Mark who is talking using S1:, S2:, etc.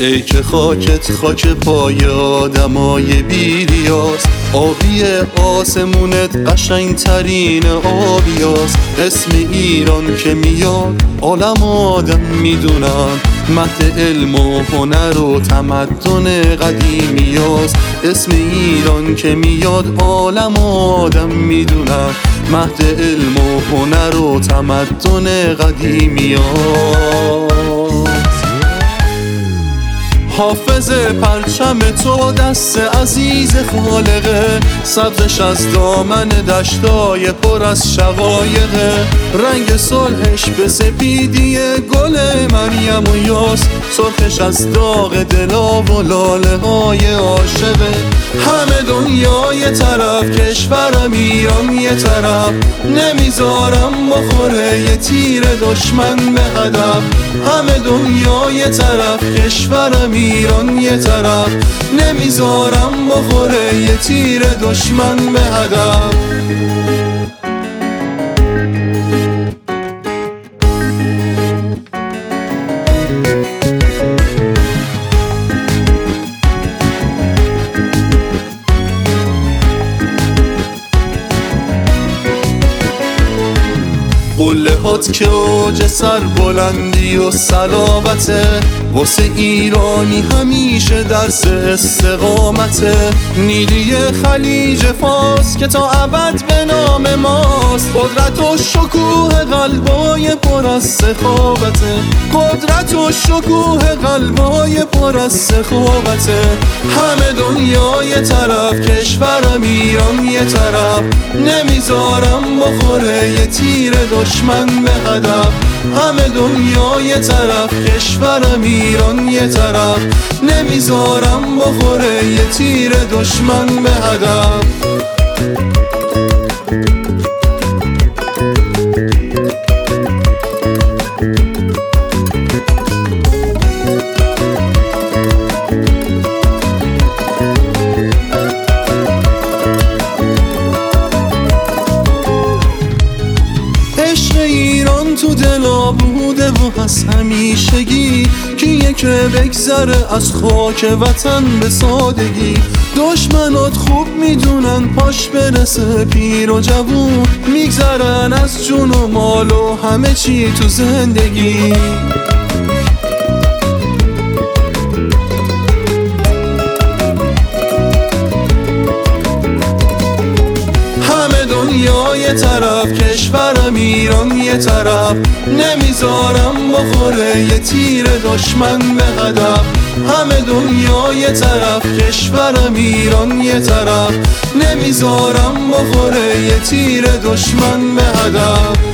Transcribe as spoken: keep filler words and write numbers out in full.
S1: ای که خاکت خاک پای آدمای بیریاس، آبی آسمونت قشنگ ترین آبیاست. اسم ایران که میاد عالم آدم میدونن، مهد علم و هنر و تمدن قدیمیاست. اسم ایران که میاد عالم آدم میدونن، مهد علم و هنر و تمدن قدیمیاست. حافظ پرچم تو دست عزیز خالقه، سبزش از دامن دشتای پر از شقایقه. رنگ صلحش به سپیدی گل مریم و یاس، سرخش از داغ دلا و لاله های عاشقه. همه دنیا یه طرف، کشورم ایران یه طرف، نمیذارم بخوره یه تیر دشمن به هدف. همه دنیا یه طرف، کشورم ایران یه طرف، نمیذارم بخوره یه تیر دشمن به هدف. قله هات که اوج سر بلندی و صلابته، واسه ایرانی همیشه درس استقامته. نیلی خلیج فارس که تا ابد به نام ماست، قدرت و شکوه قلبای پر از سخاوته. قدرت و شکوه قلبای پر از سخاوته. همه دنیا یه طرف، کشورم ایران یه طرف، نمیذارم بخوره یه تیر دشمن به هدف. همه دنیا یه طرف، کشورم ایران یه طرف، نمیذارم بخوره یه تیر دشمن به هدف. ایران تو دلا بوده و هست همیشگی، کیه که بگذره از خاک وطن به سادگی. دشمنات خوب میدونن پاش برسه پیر و جوون، میگذرن از جون و مال و همه چی تو زندگی. دنیا یه طرف، کشورم ایران یه طرف، نمیذارم بخوره یه تیر دشمن به هدف. همه دنیا یه طرف، کشورم ایران یه طرف، نمیذارم بخوره یه تیر دشمن به هدف.